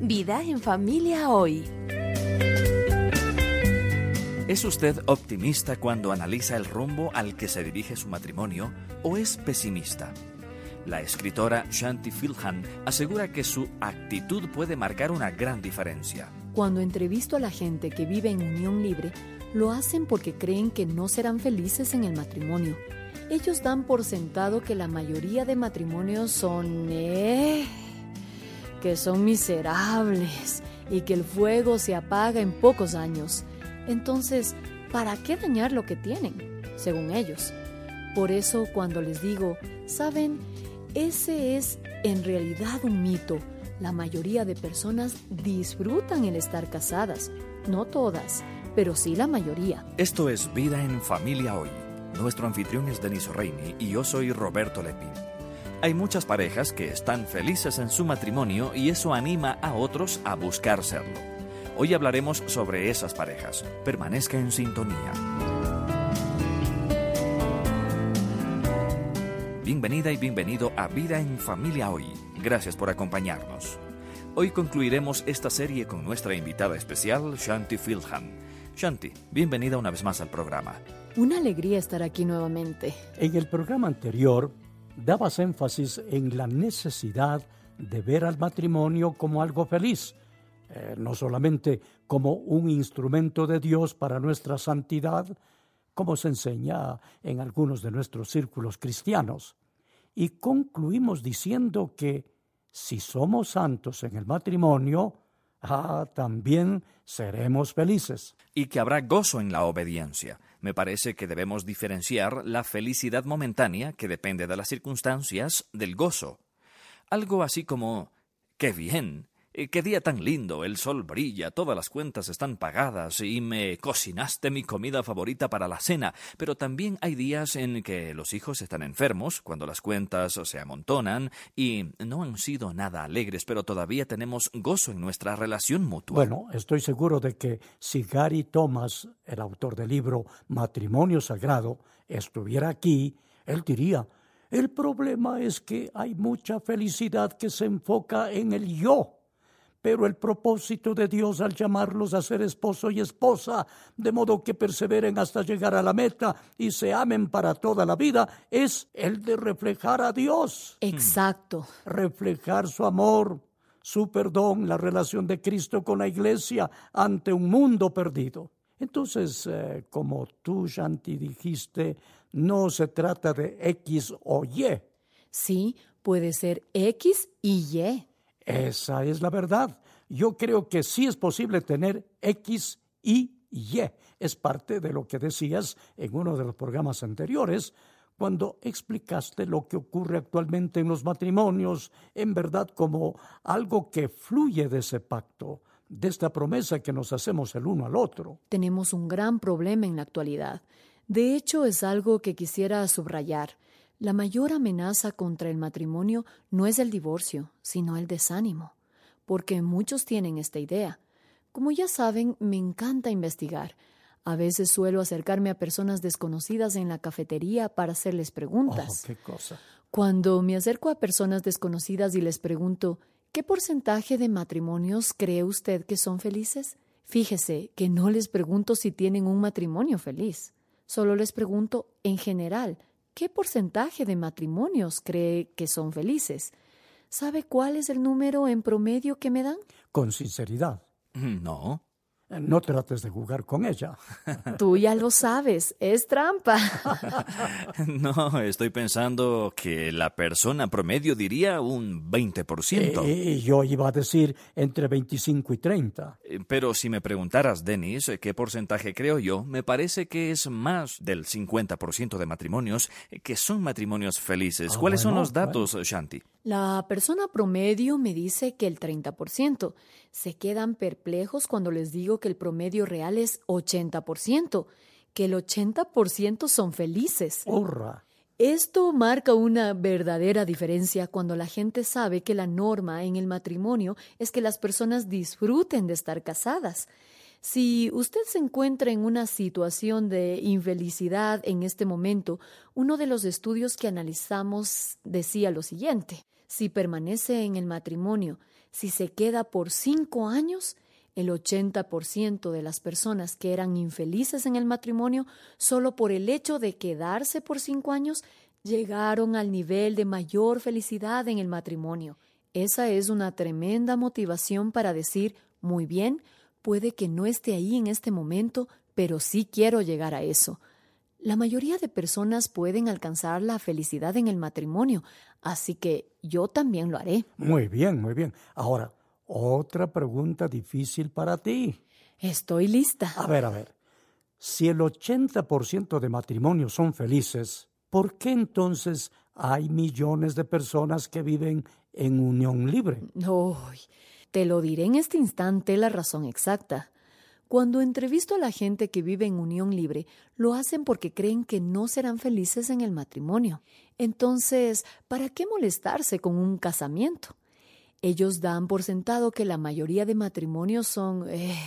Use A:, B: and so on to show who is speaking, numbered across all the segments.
A: Vida en Familia Hoy.
B: ¿Es usted optimista cuando analiza el rumbo al que se dirige su matrimonio o es pesimista? La escritora Shanti Philhan asegura que su actitud puede marcar una gran diferencia.
C: Cuando entrevisto a la gente que vive en unión libre, lo hacen porque creen que no serán felices en el matrimonio. Ellos dan por sentado que la mayoría de matrimonios son que son miserables y que el fuego se apaga en pocos años. Entonces, ¿para qué dañar lo que tienen? Según ellos. Por eso, cuando les digo, ¿saben? Ese es en realidad un mito. La mayoría de personas disfrutan el estar casadas. No todas, pero sí la mayoría.
B: Esto es Vida en Familia Hoy. Nuestro anfitrión es Denis Reini y yo soy Roberto Lepi. Hay muchas parejas que están felices en su matrimonio y eso anima a otros a buscar serlo. Hoy hablaremos sobre esas parejas. Permanezca en sintonía. Bienvenida y bienvenido a Vida en Familia Hoy. Gracias por acompañarnos. Hoy concluiremos esta serie con nuestra invitada especial, Shanti Philhan. Shanti, bienvenida una vez más al programa.
C: Una alegría estar aquí nuevamente.
D: En el programa anterior, dabas énfasis en la necesidad de ver al matrimonio como algo feliz, no solamente como un instrumento de Dios para nuestra santidad, como se enseña en algunos de nuestros círculos cristianos. Y concluimos diciendo que si somos santos en el matrimonio, también seremos felices.
B: Y que habrá gozo en la obediencia. Me parece que debemos diferenciar la felicidad momentánea, que depende de las circunstancias, del gozo. Algo así como, ¡qué bien! ¡Qué día tan lindo! El sol brilla, todas las cuentas están pagadas y me cocinaste mi comida favorita para la cena. Pero también hay días en que los hijos están enfermos, cuando las cuentas se amontonan y no han sido nada alegres, pero todavía tenemos gozo en nuestra relación mutua.
D: Bueno, estoy seguro de que si Gary Thomas, el autor del libro Matrimonio Sagrado, estuviera aquí, él diría, el problema es que hay mucha felicidad que se enfoca en el yo. Pero el propósito de Dios al llamarlos a ser esposo y esposa, de modo que perseveren hasta llegar a la meta y se amen para toda la vida, es el de reflejar a Dios.
C: Exacto.
D: Reflejar su amor, su perdón, la relación de Cristo con la iglesia ante un mundo perdido. Entonces, como tú, Shanti, dijiste, no se trata de X o Y.
C: Sí, puede ser X y Y.
D: Esa es la verdad. Yo creo que sí es posible tener X y Y. Es parte de lo que decías en uno de los programas anteriores, cuando explicaste lo que ocurre actualmente en los matrimonios, en verdad como algo que fluye de ese pacto, de esta promesa que nos hacemos el uno al otro.
C: Tenemos un gran problema en la actualidad. De hecho, es algo que quisiera subrayar. La mayor amenaza contra el matrimonio no es el divorcio, sino el desánimo, porque muchos tienen esta idea. Como ya saben, me encanta investigar. A veces suelo acercarme a personas desconocidas en la cafetería para hacerles preguntas.
D: ¡Qué cosa!
C: Cuando me acerco a personas desconocidas y les pregunto, ¿qué porcentaje de matrimonios cree usted que son felices? Fíjese que no les pregunto si tienen un matrimonio feliz. Solo les pregunto en general, ¿qué porcentaje de matrimonios cree que son felices? ¿Sabe cuál es el número en promedio que me dan?
D: Con sinceridad.
B: No.
D: No trates de jugar con ella.
C: Tú ya lo sabes, es trampa.
B: No, estoy pensando que la persona promedio diría un 20%.
D: Y yo iba a decir entre 25 y 30.
B: Pero si me preguntaras, Denis, qué porcentaje creo yo, me parece que es más del 50% de matrimonios que son matrimonios felices. ¿Cuáles son los datos, Shanti?
C: La persona promedio me dice que el 30%. Se quedan perplejos cuando les digo que el promedio real es 80%, que el 80% son felices.
D: ¡Hurra!
C: Esto marca una verdadera diferencia cuando la gente sabe que la norma en el matrimonio es que las personas disfruten de estar casadas. Si usted se encuentra en una situación de infelicidad en este momento, uno de los estudios que analizamos decía lo siguiente. Si permanece en el matrimonio, si se queda por 5 años, el 80% de las personas que eran infelices en el matrimonio, solo por el hecho de quedarse por 5 años, llegaron al nivel de mayor felicidad en el matrimonio. Esa es una tremenda motivación para decir, muy bien, puede que no esté ahí en este momento, pero sí quiero llegar a eso. La mayoría de personas pueden alcanzar la felicidad en el matrimonio, así que yo también lo haré.
D: Muy bien, muy bien. Ahora, otra pregunta difícil para ti.
C: Estoy lista.
D: A ver. Si el 80% de matrimonios son felices, ¿por qué entonces hay millones de personas que viven en unión libre?
C: Te lo diré en este instante la razón exacta. Cuando entrevisto a la gente que vive en unión libre, lo hacen porque creen que no serán felices en el matrimonio. Entonces, ¿para qué molestarse con un casamiento? Ellos dan por sentado que la mayoría de matrimonios son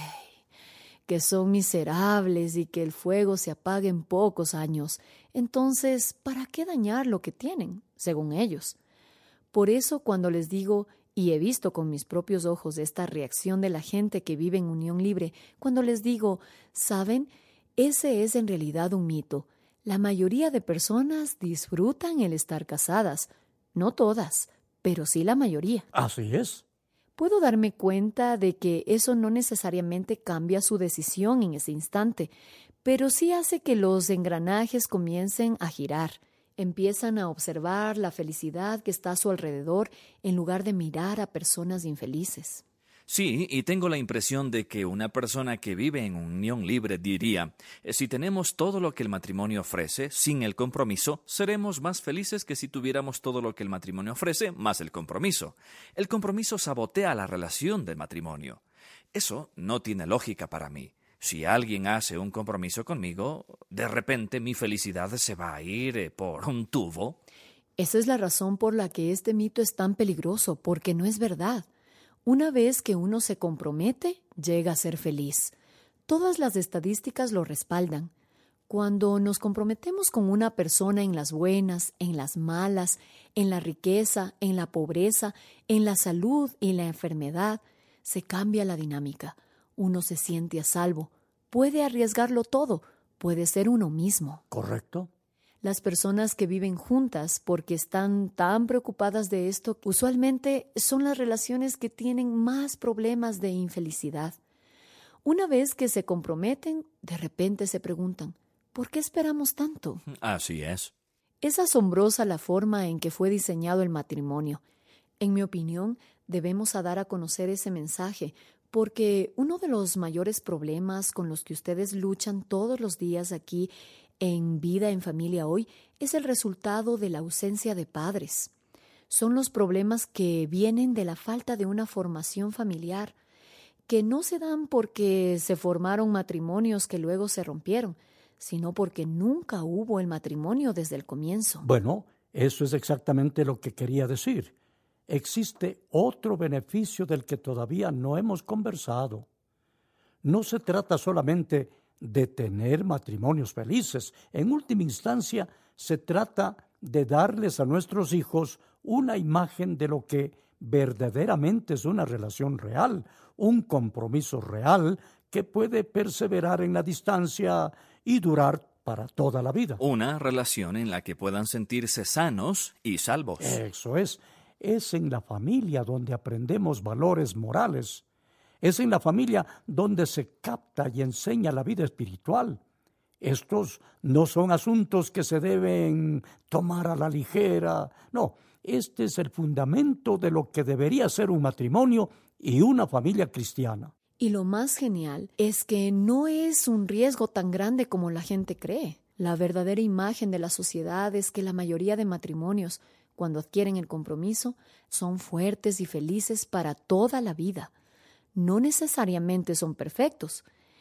C: miserables y que el fuego se apaga en pocos años. Entonces, ¿para qué dañar lo que tienen, según ellos? Por eso, cuando les digo, y he visto con mis propios ojos esta reacción de la gente que vive en unión libre, cuando les digo, ¿saben? Ese es en realidad un mito. La mayoría de personas disfrutan el estar casadas. No todas, pero sí la mayoría.
D: Así es.
C: Puedo darme cuenta de que eso no necesariamente cambia su decisión en ese instante, pero sí hace que los engranajes comiencen a girar. Empiezan a observar la felicidad que está a su alrededor en lugar de mirar a personas infelices.
B: Sí, y tengo la impresión de que una persona que vive en unión libre diría, si tenemos todo lo que el matrimonio ofrece, sin el compromiso, seremos más felices que si tuviéramos todo lo que el matrimonio ofrece, más el compromiso. El compromiso sabotea la relación del matrimonio. Eso no tiene lógica para mí. Si alguien hace un compromiso conmigo, de repente mi felicidad se va a ir por un tubo.
C: Esa es la razón por la que este mito es tan peligroso, porque no es verdad. Una vez que uno se compromete, llega a ser feliz. Todas las estadísticas lo respaldan. Cuando nos comprometemos con una persona en las buenas, en las malas, en la riqueza, en la pobreza, en la salud y en la enfermedad, se cambia la dinámica. Uno se siente a salvo. Puede arriesgarlo todo. Puede ser uno mismo.
D: ¿Correcto?
C: Las personas que viven juntas porque están tan preocupadas de esto, usualmente son las relaciones que tienen más problemas de infelicidad. Una vez que se comprometen, de repente se preguntan, ¿por qué esperamos tanto?
B: Así es.
C: Es asombrosa la forma en que fue diseñado el matrimonio. En mi opinión, debemos dar a conocer ese mensaje, porque uno de los mayores problemas con los que ustedes luchan todos los días aquí en Vida en Familia Hoy es el resultado de la ausencia de padres. Son los problemas que vienen de la falta de una formación familiar, que no se dan porque se formaron matrimonios que luego se rompieron, sino porque nunca hubo el matrimonio desde el comienzo.
D: Bueno, eso es exactamente lo que quería decir. Existe otro beneficio del que todavía no hemos conversado. No se trata solamente de tener matrimonios felices. En última instancia, se trata de darles a nuestros hijos una imagen de lo que verdaderamente es una relación real, un compromiso real que puede perseverar en la distancia y durar para toda la vida.
B: Una relación en la que puedan sentirse sanos y salvos.
D: Eso es. Es en la familia donde aprendemos valores morales. Es en la familia donde se capta y enseña la vida espiritual. Estos no son asuntos que se deben tomar a la ligera. No, este es el fundamento de lo que debería ser un matrimonio y una familia cristiana.
C: Y lo más genial es que no es un riesgo tan grande como la gente cree. La verdadera imagen de la sociedad es que la mayoría de matrimonios, cuando adquieren el compromiso, son fuertes y felices para toda la vida. No necesariamente son perfectos.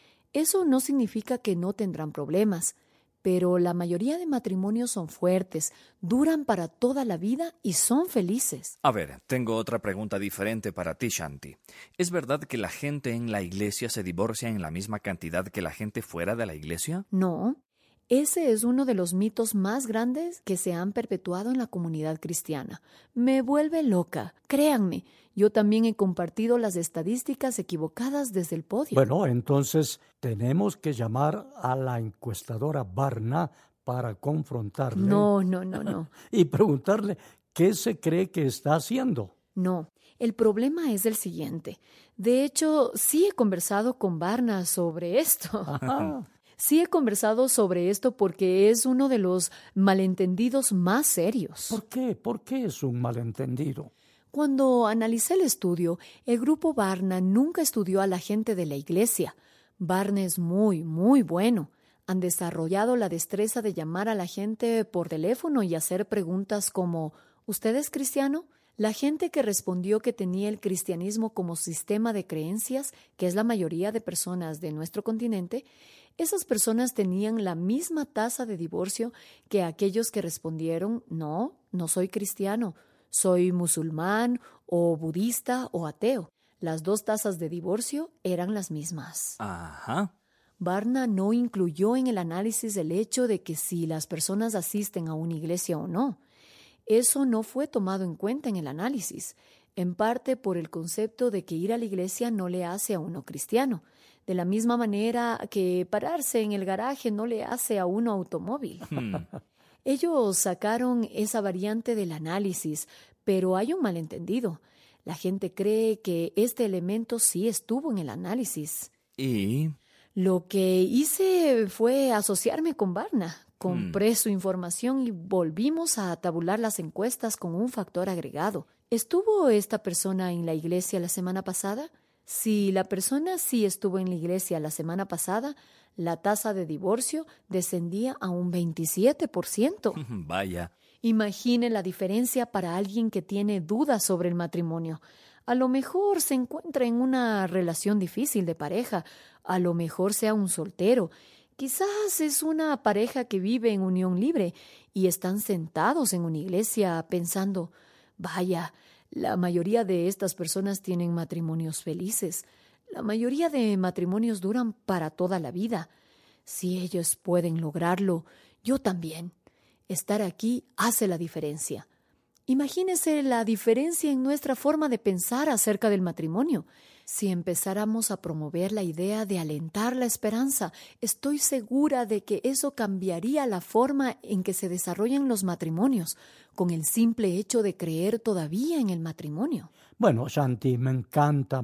C: Eso no significa que no tendrán problemas, pero la mayoría de matrimonios son fuertes, duran para toda la vida y son felices.
B: A ver, tengo otra pregunta diferente para ti, Shanti. ¿Es verdad que la gente en la iglesia se divorcia en la misma cantidad que la gente fuera de la iglesia?
C: No. Ese es uno de los mitos más grandes que se han perpetuado en la comunidad cristiana. Me vuelve loca. Créanme, yo también he compartido las estadísticas equivocadas desde el podio.
D: Bueno, entonces tenemos que llamar a la encuestadora Barna para confrontarle.
C: No.
D: Y preguntarle qué se cree que está haciendo.
C: No, el problema es el siguiente. De hecho, sí he conversado con Barna sobre esto.
D: Ajá.
C: Sí he conversado sobre esto porque es uno de los malentendidos más serios.
D: ¿Por qué? ¿Por qué es un malentendido?
C: Cuando analicé el estudio, el grupo Barna nunca estudió a la gente de la iglesia. Barna es muy, muy bueno. Han desarrollado la destreza de llamar a la gente por teléfono y hacer preguntas como ¿usted es cristiano? La gente que respondió que tenía el cristianismo como sistema de creencias, que es la mayoría de personas de nuestro continente, esas personas tenían la misma tasa de divorcio que aquellos que respondieron no soy cristiano, soy musulmán o budista o ateo. Las dos tasas de divorcio eran las mismas.
B: Ajá.
C: Barna no incluyó en el análisis el hecho de que si las personas asisten a una iglesia o no. Eso no fue tomado en cuenta en el análisis, en parte por el concepto de que ir a la iglesia no le hace a uno cristiano, de la misma manera que pararse en el garaje no le hace a uno automóvil. Ellos sacaron esa variante del análisis, pero hay un malentendido. La gente cree que este elemento sí estuvo en el análisis.
B: ¿Y?
C: Lo que hice fue asociarme con Barna. Compré su información y volvimos a tabular las encuestas con un factor agregado. ¿Estuvo esta persona en la iglesia la semana pasada? Si la persona sí estuvo en la iglesia la semana pasada, la tasa de divorcio descendía a un 27%.
B: Vaya.
C: Imagine la diferencia para alguien que tiene dudas sobre el matrimonio. A lo mejor se encuentra en una relación difícil de pareja, a lo mejor sea un soltero. Quizás es una pareja que vive en unión libre y están sentados en una iglesia pensando, vaya, la mayoría de estas personas tienen matrimonios felices. La mayoría de matrimonios duran para toda la vida. Si ellos pueden lograrlo, yo también. Estar aquí hace la diferencia. Imagínese la diferencia en nuestra forma de pensar acerca del matrimonio. Si empezáramos a promover la idea de alentar la esperanza, estoy segura de que eso cambiaría la forma en que se desarrollan los matrimonios, con el simple hecho de creer todavía en el matrimonio.
D: Bueno, Shanti, me encanta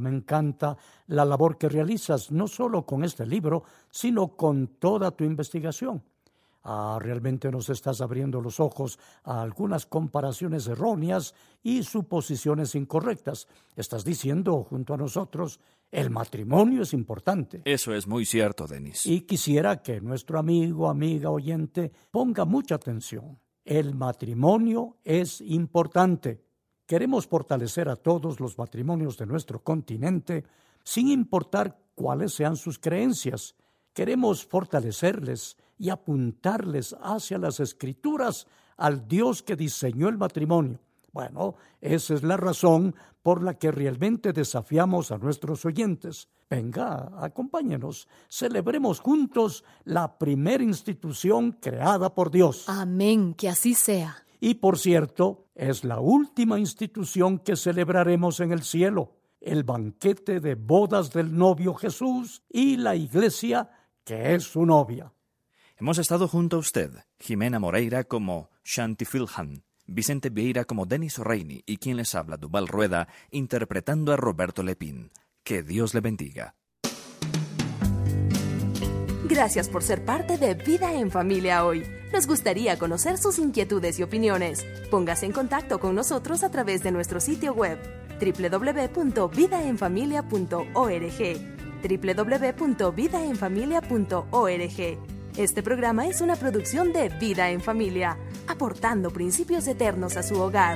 D: la labor que realizas, no solo con este libro, sino con toda tu investigación. Realmente nos estás abriendo los ojos a algunas comparaciones erróneas y suposiciones incorrectas. Estás diciendo, junto a nosotros, el matrimonio es importante.
B: Eso es muy cierto, Denis.
D: Y quisiera que nuestro amigo, amiga, oyente, ponga mucha atención. El matrimonio es importante. Queremos fortalecer a todos los matrimonios de nuestro continente, sin importar cuáles sean sus creencias. Queremos fortalecerles y apuntarles hacia las Escrituras, al Dios que diseñó el matrimonio. Bueno, esa es la razón por la que realmente desafiamos a nuestros oyentes. Venga, acompáñenos, celebremos juntos la primera institución creada por Dios.
C: Amén, que así sea.
D: Y por cierto, es la última institución que celebraremos en el cielo, el banquete de bodas del novio Jesús y la iglesia que es su novia.
B: Hemos estado junto a usted, Jimena Moreira como Shanti Philhan, Vicente Vieira como Denis Reini y quien les habla, Duval Rueda, interpretando a Roberto Lepín. Que Dios le bendiga.
A: Gracias por ser parte de Vida en Familia hoy. Nos gustaría conocer sus inquietudes y opiniones. Póngase en contacto con nosotros a través de nuestro sitio web www.vidaenfamilia.org www.vidaenfamilia.org. Este programa es una producción de Vida en Familia, aportando principios eternos a su hogar.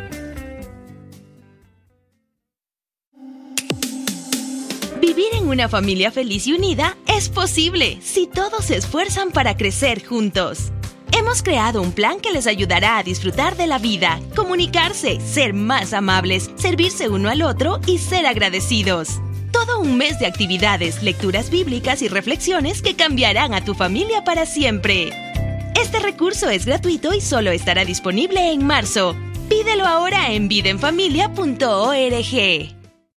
E: Vivir en una familia feliz y unida es posible si todos se esfuerzan para crecer juntos. Hemos creado un plan que les ayudará a disfrutar de la vida, comunicarse, ser más amables, servirse uno al otro y ser agradecidos. Todo un mes de actividades, lecturas bíblicas y reflexiones que cambiarán a tu familia para siempre. Este recurso es gratuito y solo estará disponible en marzo. Pídelo ahora en vidaenfamilia.org.